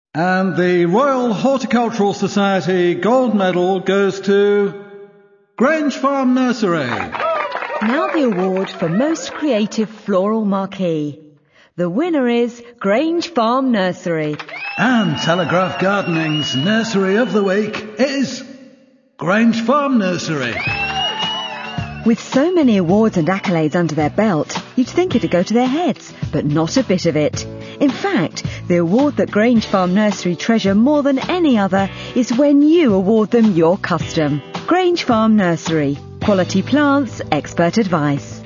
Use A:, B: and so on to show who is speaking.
A: And the Royal Horticultural Society Gold Medal goes to Grange Farm Nursery.
B: Now the award for Most Creative Floral Marquee. The winner is Grange Farm Nursery.
A: And Telegraph Gardening's Nursery of the Week is Grange Farm Nursery.
B: With so many awards and accolades under their belt, you'd think it'd go to their heads, but not a bit of it. In fact, the award that Grange Farm Nursery treasure more than any other is when you award them your custom. Grange Farm Nursery. Quality plants, expert advice.